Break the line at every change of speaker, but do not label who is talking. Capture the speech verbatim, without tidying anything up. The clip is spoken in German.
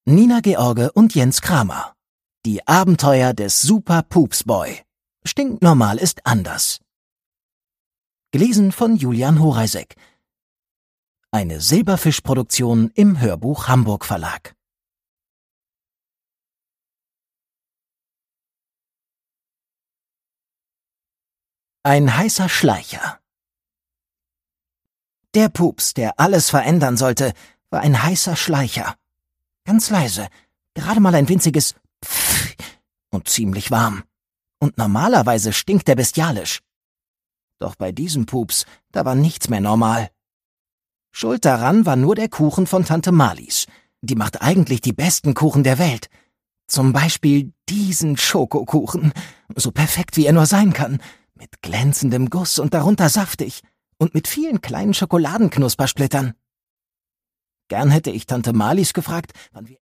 Nina George und Jens Kramer. Die Abenteuer des Super Poops Boy. Stinknormal ist anders. Gelesen von Julian Horeisek. Eine Silberfisch-Produktion im Hörbuch Hamburg Verlag. Ein heißer Schleicher. Der Pups, der alles verändern sollte, war ein heißer Schleicher. Ganz leise, gerade mal ein winziges Pfff und ziemlich warm. Und normalerweise stinkt er bestialisch. Doch bei diesem Pups, da war nichts mehr normal. Schuld daran war nur der Kuchen von Tante Marlies. Die macht eigentlich die besten Kuchen der Welt. Zum Beispiel diesen Schokokuchen, so perfekt wie er nur sein kann, mit glänzendem Guss und darunter saftig und mit vielen kleinen Schokoladenknuspersplittern. Gern hätte ich Tante Marlies gefragt, wann wir